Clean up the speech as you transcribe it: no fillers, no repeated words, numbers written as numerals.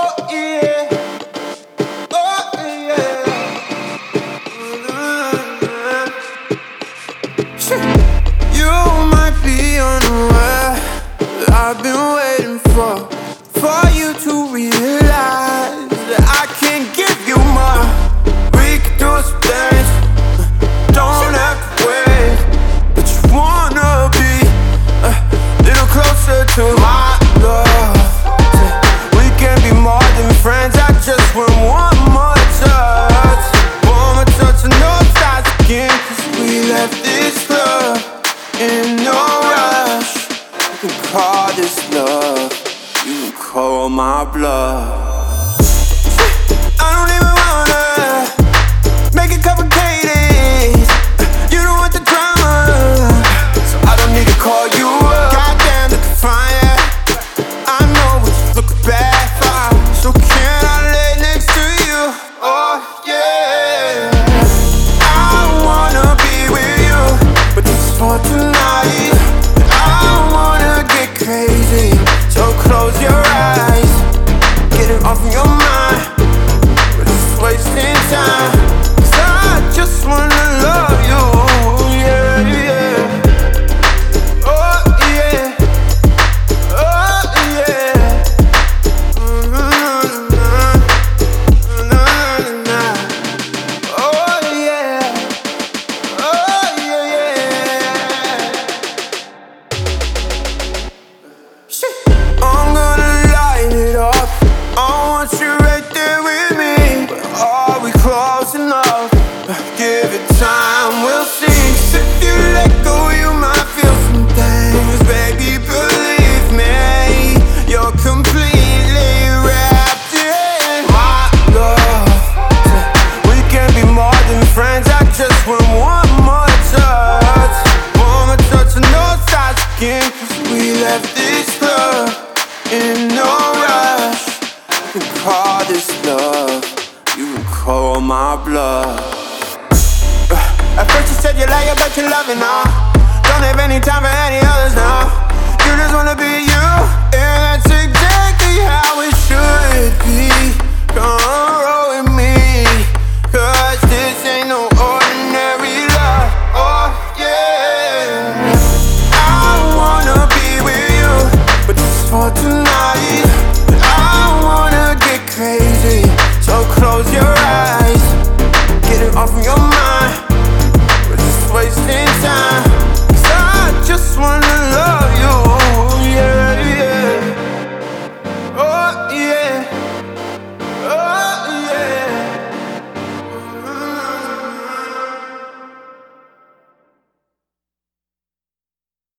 You might be unaware that I've been waiting for you to realize that I can't give you more. We could do some things, don't have to wait. But you wanna be a little closer to my love. We can be more than friends, I just want one more touch. One more touch and no stars again, 'cause we left this club in no rush. You can call this love, you can call my bluff. I don't even wanna make it complicated. You don't want the drama, so I don't need to call you up. Goddamn, looking fine, I know what you look bad for. So can I lay next to you? Oh yeah, I wanna be with you, but this is for tonight. I wanna get crazy, so close your eyes, get it off of your mind. We're just wasting time, 'cause I just wanna love you. Yeah, yeah. Oh yeah, oh yeah. Oh yeah, oh yeah, yeah. I'm gonna light it up, I want you right there with me. But are we close enough? Give it time, we'll see. 'Cause if you let go, you might feel some things. Baby, believe me, you're completely wrapped in my love. We can be more than friends, I just want one more touch. One more touch and no sides again, 'cause we left this club in no rush. You can call this love, you can call my bluff. At first you said you like it, but you love it now. Don't have any time for any others now. You just wanna be you, and that's exactly how it should be. Come roll with me, 'cause this ain't no ordinary love. Oh yeah, I wanna be with you, but this is for tonight. I wanna get crazy, so close your eyes, get it off of your mind. We're just wasting time, 'cause I just wanna love you. Yeah, yeah. Oh yeah.